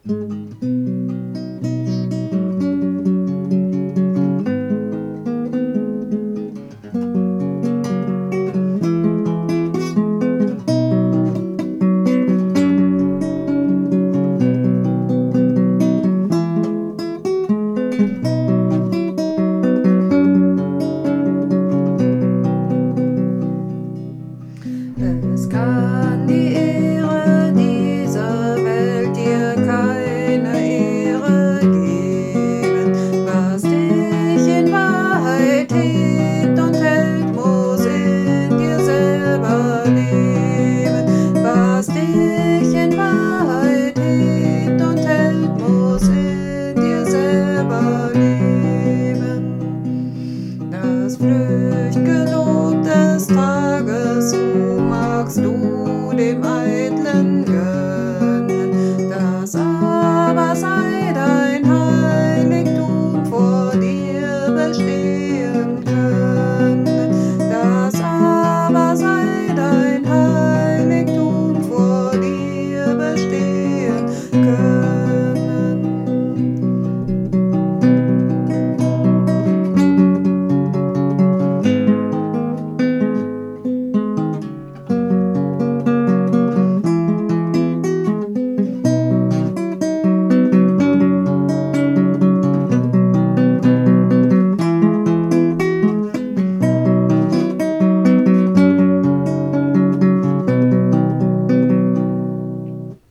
Es kann die Ehre dieser Welt dir keine Ehre geben. Was dich in Wahrheit hebt und hält, muss in dir selber leben. Was dich in Wahrheit hebt und hält, muss in dir selber leben. Das Flüchtgelot des Tages magst du dem Eitlen gönnen, das aber sein